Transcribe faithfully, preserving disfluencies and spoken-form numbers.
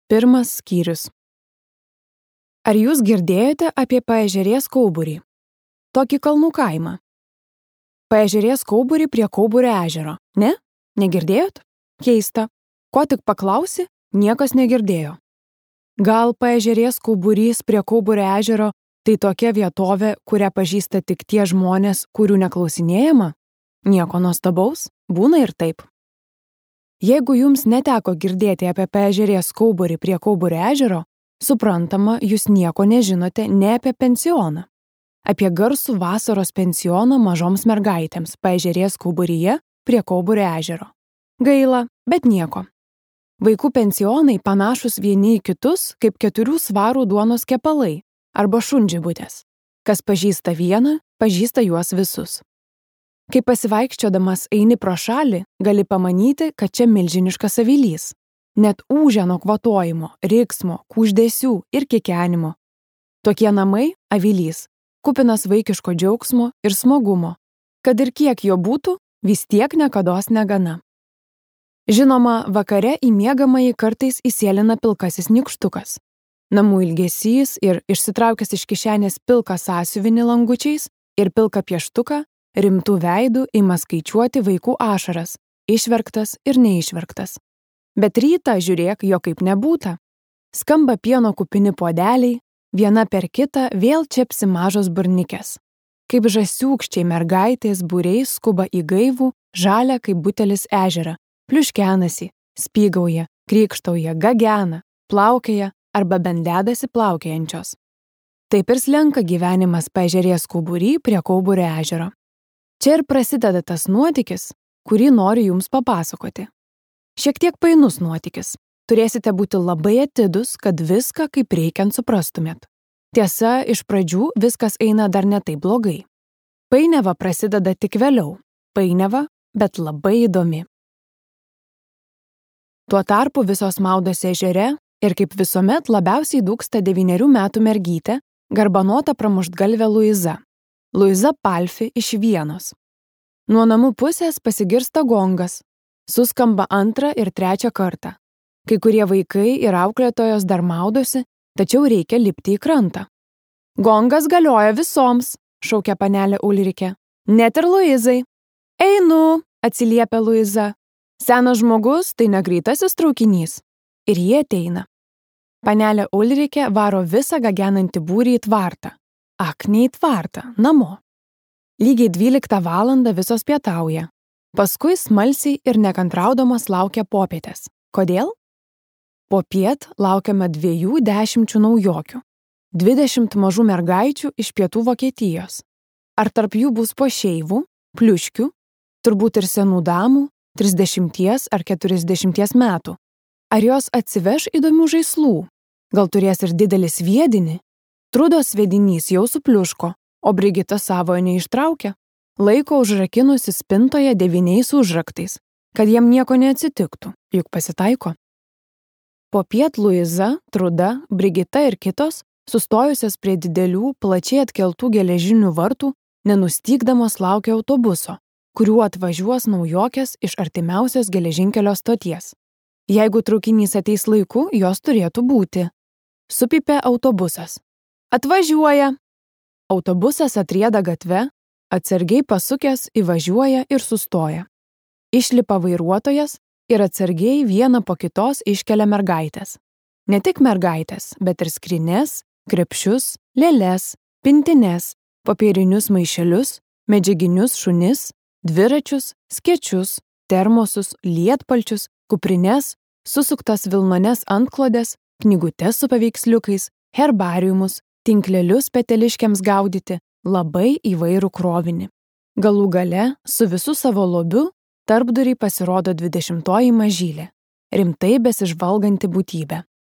Pirmas skyrius. Ar jūs girdėjote apie Paežerės Kauburį? Tokį kalnų kaimą. Paežerės Kauburį prie Kauburio ežero. Ne? Negirdėjot? Keista. Ko tik paklausi, niekas negirdėjo. Gal Paežerės Kauburys prie Kauburio ežero tai tokia vietovė, kurią pažįsta tik tie žmonės, kurių neklausinėjama? Nieko nuostabaus, būna ir taip. Jeigu jums neteko girdėti apie Paežerės Kauburį prie Kauburio ežero, suprantama, jūs nieko nežinote ne apie pensioną. Apie garsų vasaros pensioną mažoms mergaitėms Paežerės Kauburyje prie Kauburio ežero. Gaila, bet nieko. Vaikų pensionai panašus vieni į kitus kaip keturių svarų duonos kepalai arba šundžibutės. Kas pažįsta vieną, pažįsta juos visus. Kai pasivaikščiodamas eini pro šalį, gali pamanyti, kad čia milžiniškas avilys. Net ūžia nuo kvatojimo, riksmo, kuždesių ir kikenimo. Tokie namai – avilys, kupinas vaikiško džiaugsmo ir smagumo. Kad ir kiek jo būtų, vis tiek niekados negana. Žinoma, vakare į miegamąjį kartais įsėlina pilkasis nykštukas. Namų ilgesys ir išsitraukęs iš kišenės pilką sąsiuvinį langučiais ir pilką pieštuką, rimtų veidų ima skaičiuoti vaikų ašaras, išverktas ir neišverktas. Bet rytą žiūrėk, jo kaip nebūta. Skamba pieno kupini puodeliai, viena per kitą vėl čepsi mažos burnikės. Kaip žąsiūkščiai mergaitės būriais skuba į gaivų, žalią kaip butelis ežerą, pliuškenasi, spygauja, krykštauja, gagena, plaukėja arba bent dedasi plaukėjančios. Taip ir slenka gyvenimas Paežerės Kaubury prie Kauburio ežero. Čia ir prasideda tas nuotykis, kurį noriu jums papasakoti. Šiek tiek painus nuotykis. Turėsite būti labai atidus, kad viską kaip reikiant suprastumėt. Tiesa, iš pradžių viskas eina dar ne taip blogai. Painiava prasideda tik vėliau. Painiava, bet labai įdomi. Tuo tarpu visos maudosi ežere ir kaip visuomet labiausiai dūksta devynerių metų mergytė, garbanota pramuštgalvė Luiza. Luiza Palfi iš Vienos. Nuo namų pusės pasigirsta gongas. Suskamba antrą ir trečią kartą. Kai kurie vaikai ir auklėtojos dar maudosi, tačiau reikia lipti į krantą. Gongas galioja visoms, šaukia panelė Ulrike. Net ir Luizai. Einu, atsiliepia Luiza. Senas žmogus tai negreitasis traukinys. Ir jie ateina. Panelė Ulrike varo visą gagenantį būrį į tvartą. Ak, ne į tvartą, namo. Lygiai dvyliktą valandą visos pietauja. Paskui smalsiai ir nekantraudamas laukia popietės. Kodėl? Popiet laukiame dviejų dešimčių naujokių. Dvidešimt mažų mergaičių iš pietų Vokietijos. Ar tarp jų bus pošeivų, pliuškių, turbūt ir senų damų, trisdešimties ar keturiasdešimties metų. Ar jos atsiveš įdomių žaislų? Gal turės ir didelį sviedinį? Trudos sviedinys jau supliuško, o Brigita savojo neištraukia. Laiko užrakinusi spintoje devyniais užraktais, kad jam nieko neatsitiktų, juk pasitaiko. Popiet Luiza, Truda, Brigita ir kitos, sustojusios prie didelių, plačiai atkeltų geležinių vartų, nenustygdamos laukia autobuso, kuriuo atvažiuos naujokės iš artimiausios geležinkelio stoties. Jeigu traukinys ateis laiku, jos turėtų būti. Supypė autobusas. Atvažiuoja! Autobusas atrieda gatve, atsargiai pasukęs įvažiuoja ir sustoja. Išlipa vairuotojas ir atsargiai vieną po kitos iškelia mergaitės. Ne tik mergaitės, bet ir skrynes, krepšius, lėles, pintines, popierinius maišelius, medžiaginius šunis, dviračius, skėčius, termosus, lietpalčius, kuprines, susuktas vilnones antklodės, knygutes su paveiksliukais, herbariumus, tinklelius peteliškiams gaudyti, labai įvairų krovinį. Galų gale, su visu savo lobiu, tarpdurį pasirodo dvidešimtoji mažylė, rimtai besižvalganti būtybė.